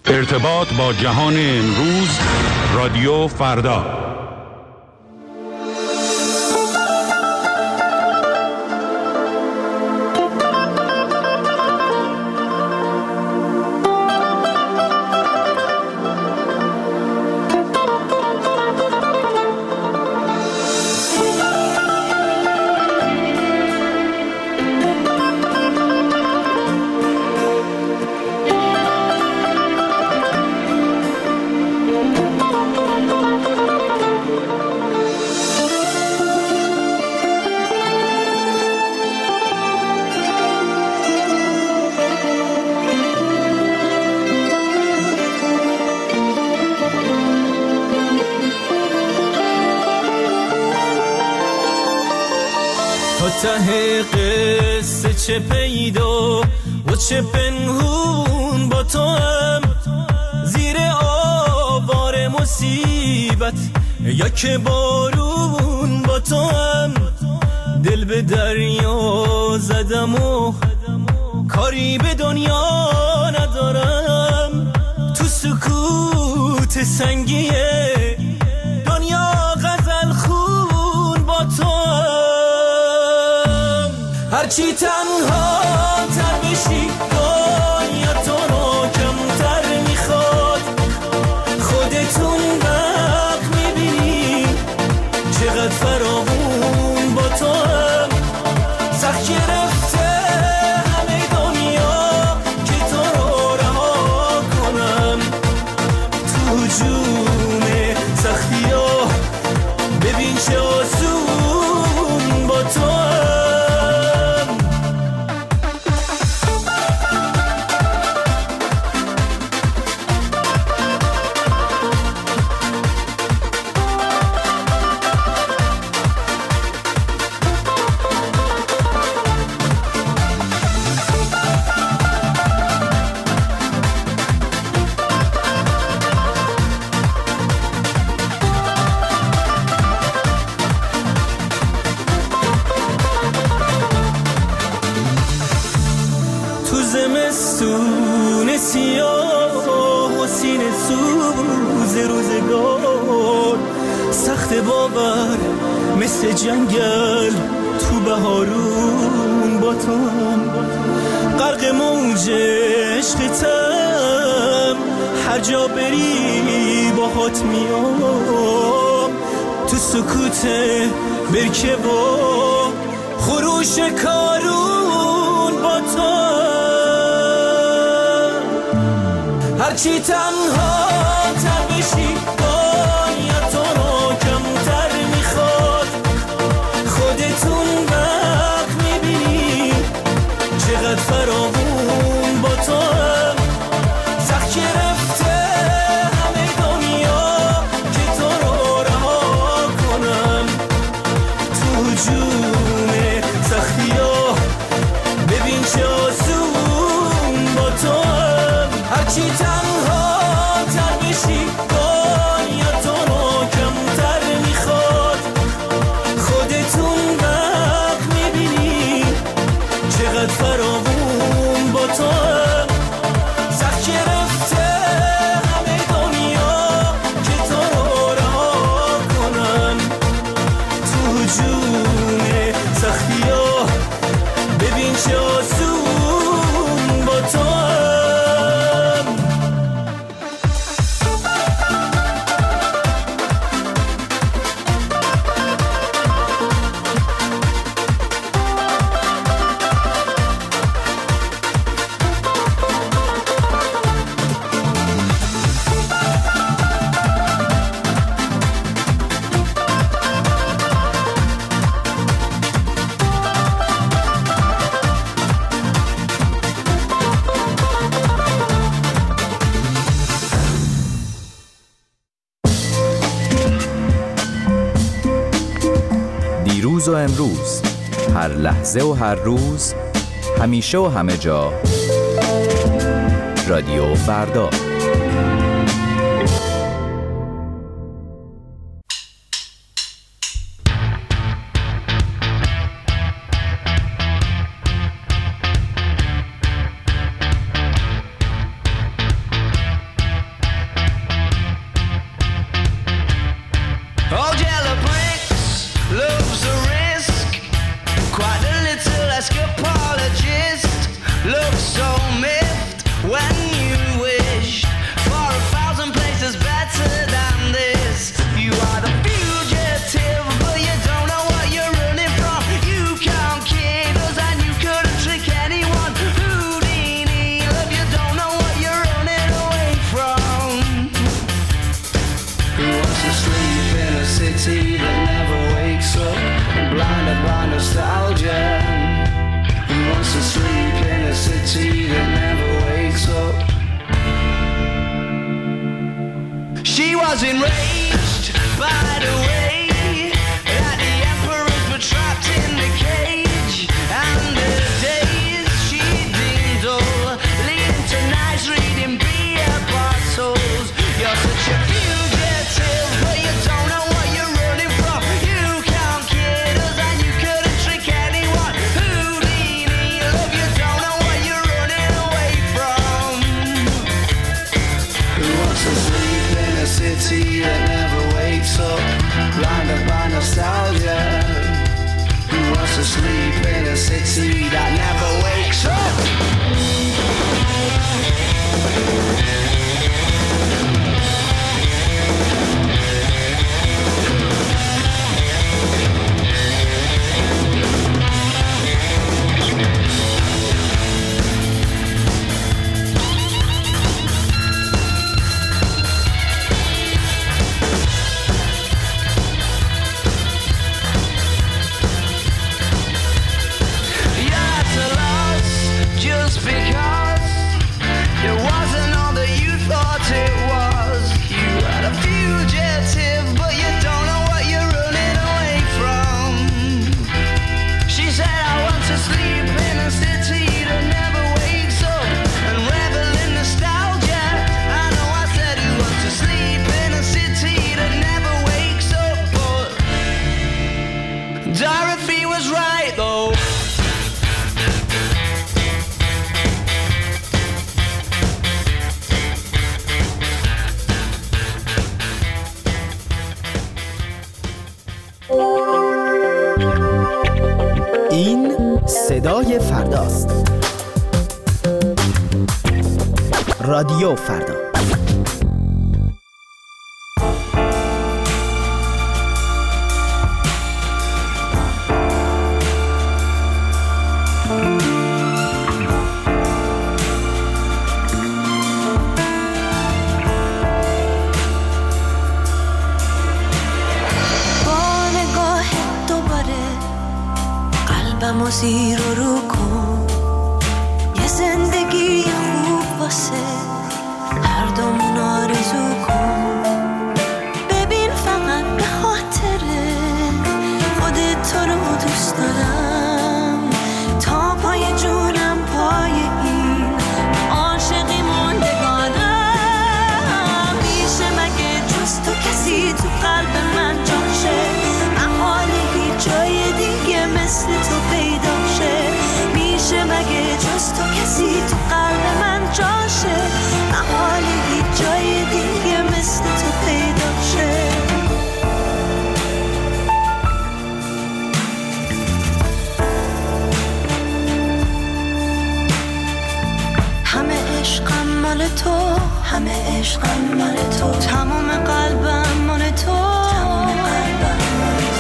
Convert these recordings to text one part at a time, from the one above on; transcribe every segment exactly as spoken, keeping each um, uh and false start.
ارتباط با جهان امروز، رادیو فردا. ته قصه چه پیدا و چه پنهون با تو هم، زیر آوار مصیبت یا که بارون با تو هم، دل به دریا زدم و کاری به دنیا ندارم، تو سکوت سنگیه دنیا غزل خون با تو هم. هرچی تنها تر بشی دنیا تو رو کمتر میخواد، خودتون وقت میبینی چقدر فراوون با تو هم، سخت گرفته همه دنیا که تو رو رها کنم، تو جون سختی ها ببین چه آسون با تو هم. زمستون سیاه و سینه سوز روزگار، سخت باور مثل جنگل تو بهارون با تو هم، غرق موج عشقتم هر جا بری باهات میام، تو سکوت برکه و خروش کارون با تو. هرچی تنها تر بشی دنیا تو رو کمتر میخواد، خودتون وقت میبینی چقدر فراوون با تو هم، سخت گرفته همه دنیا که تو رو رها کنم، تو جون سختی ها ببین چه آسون با تو هم. هرچی تنها تر بشی دنیا تو رو کمتر میخواد، خودتون وقت میبینی چقدر فراوون با تو هم، سخت گرفته همه دنیا که تو رو رها کنن، تو جون سختی ها ببین چه آسون با تو هم. دیروز و امروز، هر لحظه و هر روز، همیشه و همه جا، رادیو فردا. was enraged by the way that the emperors were trapped in the cage, and the days she deemed dull, leading to nights reading beer bottles. You're such a fugitive, but you don't know what you're running from. You can't kid us and you couldn't trick anyone. Houdini, love, you don't know what you're running away from. Who wants to sleep in a city that never wakes up, blinded by nostalgia? Who wants to sleep in a city that never wakes up? Just because it wasn't all that you thought it was. You are a fugitive, but you don't know what you're running away from. She said, I want to sleep in a city that never wakes up and revel in nostalgia. I know I said, who wants to sleep in a city that never wakes up? But Dorothy was right though. این صدای فرداست. رادیو فردا. قلبمو زیر و رو کن، یه زندگی خوب واسه هر دومون آرزو کن. ببین فقط به خاطره خودت تو رو دوست دارم، تا پای جونم پای این عاشقی موندگارم. میشه مگه جز تو کسی تو قلب من جاشه؟ محاله هیچ جای دیگه مثل تو پیدا شه. میشه مگه جز تو کسی تو قلب من جاشه؟ محاله هیچ جای دیگه مثل تو پیدا شه. همه عشقم مال تو، همه عشقم مال تو، تمام قلبم مال تو، تمام قلبم مال تو.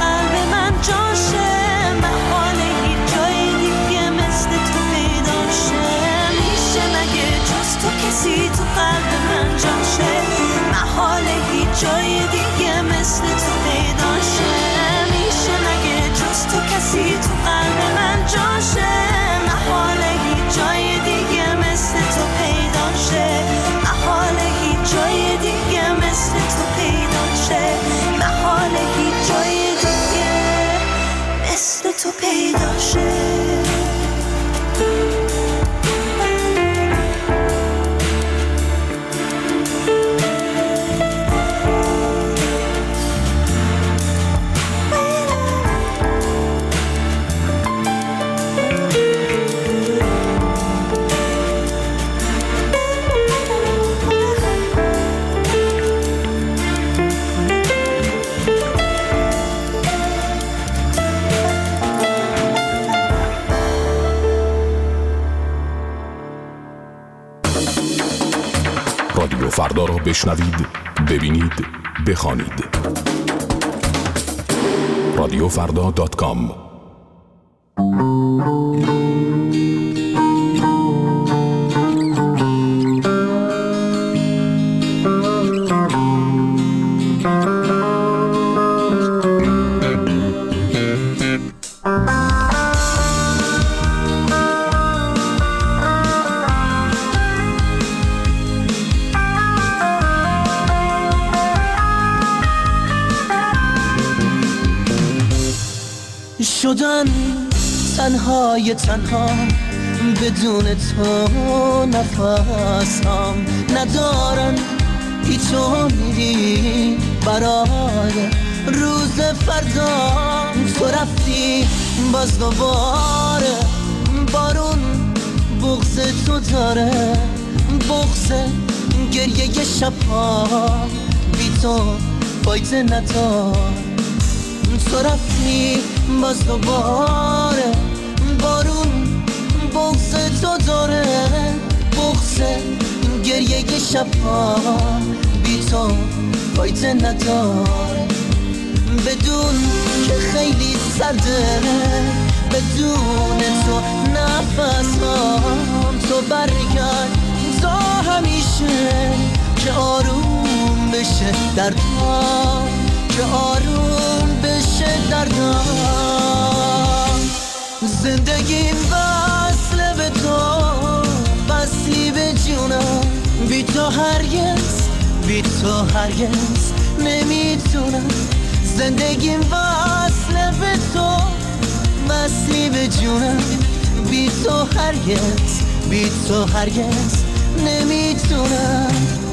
جاشه محاله هیچ جای دیگه مثل تو پیدا شه. فردا را بشنوید، ببینید، بخوانید. رادیو فردا دات کام. شدن تنهای تنها بدون تو نفسم ندارن هیچ امیدی برای روز فردا. تو رفتی باز دوباره بارون بغض تو داره، بغض گریه شبها بی تو فایده ندار. تو رفتی باز دوباره بارون بغض تو داره، بغض گریه شبها بی تو فایده نداره. بدون که خیلی سرده، بدون تو نفسم تو برگرد تا همیشه که آروم بشه دردم، که آروم بشه دردم. زندگیم وصله به تو، وصلی به جونم. بی تو هرگز، بی تو هرگز نمیتونم. زندگیم وصله به تو، وصلی به جونم. بی تو هرگز، بی تو هرگز نمیتونم.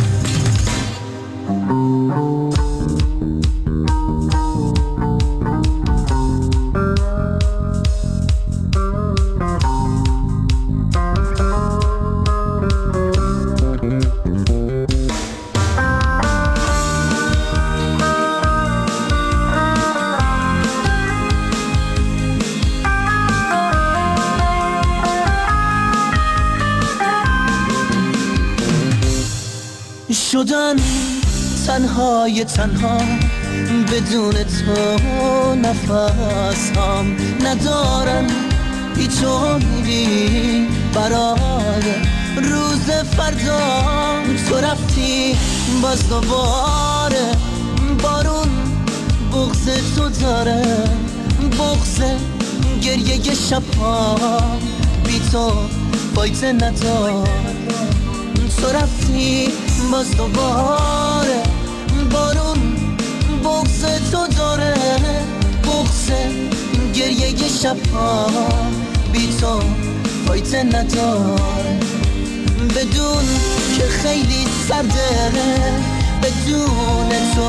شدن تنهای تنها بدون تو نفسم ندارن هیچ امیدی برای روز فردا. تو رفتی باز دوباره بارون بغض تو داره، بغض گریه شبها بی تو فایده ندار. تو رفتی باز دوباره بارون بغض تو داره، بغض گریه شبها بی تو فایده نداره. بدون که خیلی سرده، بدون تو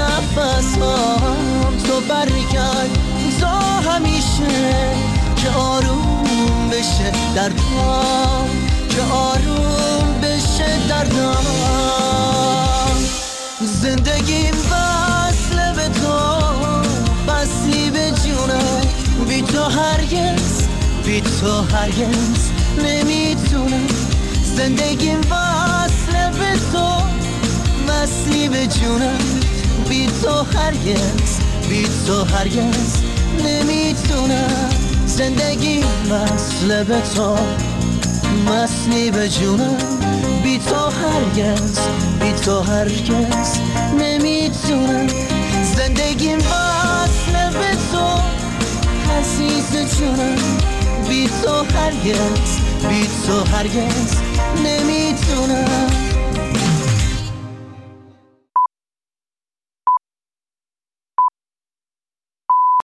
نفسم تو برگرد تا همیشه که آروم بشه دردم، که آروم بشه دردم. زندگیم وصله به تو، وصلی به جونم. بی تو هرگز، بی تو هرگز نمیتونم. زندگیم وصله به تو، وصلی به جونم. بی تو هرگز، بی تو هرگز نمیتونم. زندگیم وصله به تو، وصلی به جونم. بی تو هرگز، بی تو هرگز نمیتونم. زندگیم وصله به تو عزیز جونم. بی تو هرگز، بی تو هرگز نمیتونم.